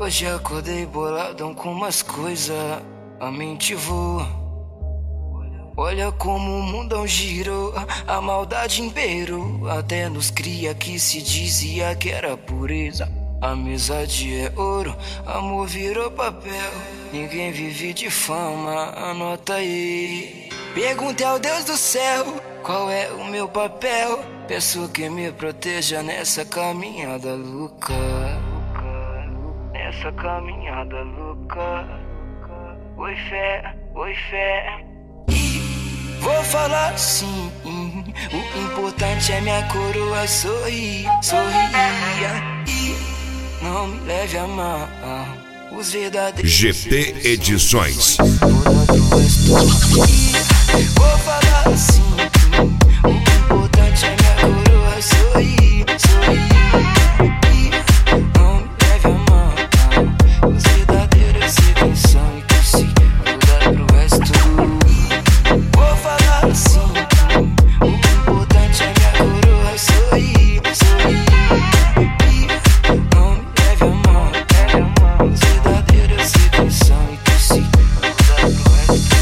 Hoje acordei boladão com umas coisas, a mente voa. Olha como o mundão girou, a maldade imperou. Até nos cria que se dizia que era pureza. Amizade é ouro, amor virou papel. Ninguém vive de fama, anota aí. Perguntei ao Deus do céu, qual é o meu papel? Peço que me proteja nessa caminhada louca. Nessa caminhada louca. Oi fé, oi fé. E vou falar assim, o importante é minha coroa sorrir, sorria. E não me leve a mal os verdadeiros GT Edições. Vou falar assim, o importante é minha coroa sorrir, sorrir. E não me leve a mal os verdadeiros sei quem são e que se mudar pro resto. Vou falar assim, o importante é minha coroa sorrir, sorrir. E não me leve a mal os verdadeiros sei quem são e que se mudar pro resto.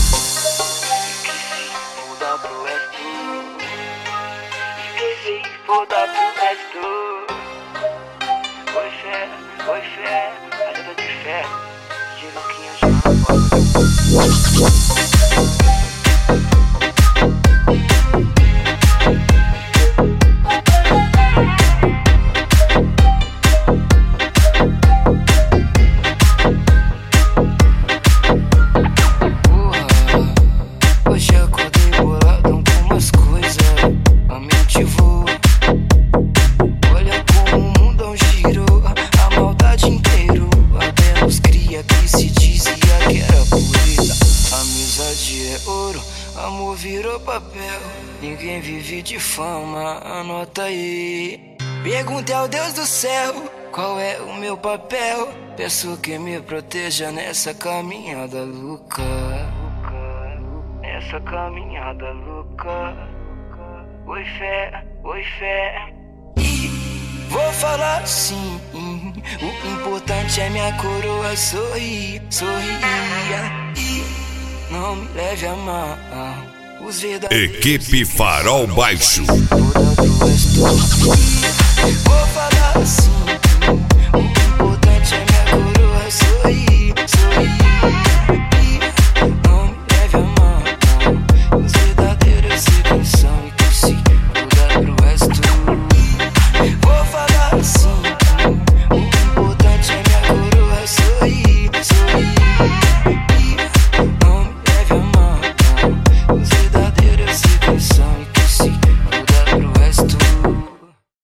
Mudar pro resto. Esqueci, mudar pro resto. Oi fé, ajuda de fé. De Luquinha já hoje acordei boladão com umas coisas, a mente voa. Olha como o mundão girou, a maldade inteirou. Até nos cria que se dizia que era pureza. Amizade é ouro, amor virou papel. Ninguém vive de fama, anota aí. Perguntei ao Deus do céu, qual é o meu papel? Peço que me proteja nessa caminhada louca. Nessa caminhada louca. Oi fé, oi fé. E vou falar assim, o importante é minha coroa sorrir, sorria. E não me leve a mal os verdadeiros. Equipe Farol Baixo. Vou falar assim.